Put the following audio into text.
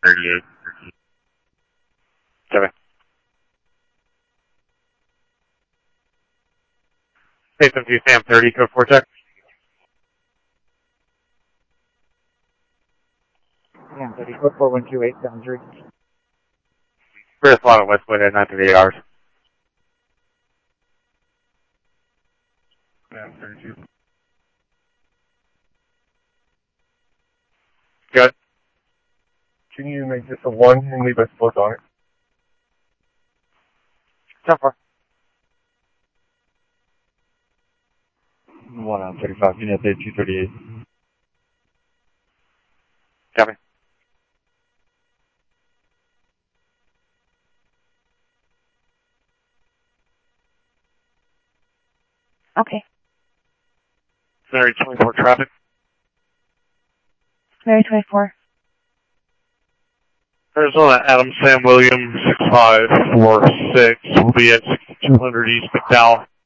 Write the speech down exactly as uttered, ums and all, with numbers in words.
thirty-eight. Copy. Hey, seven two Sam thirty, code four check. Sam thirty, code four one two eight seven three. First lot of Westwood at nine thirty-eight hours. Yeah, thirty-two. Good. Can you make this a one and leave us both on it? ten four. one on thirty-five, unit two thirty-eight. Copy. Okay. Scenario twenty-four traffic. Mary twenty-four. Arizona Adam Sam Williams six five four six will be at sixty-two hundred East McDowell.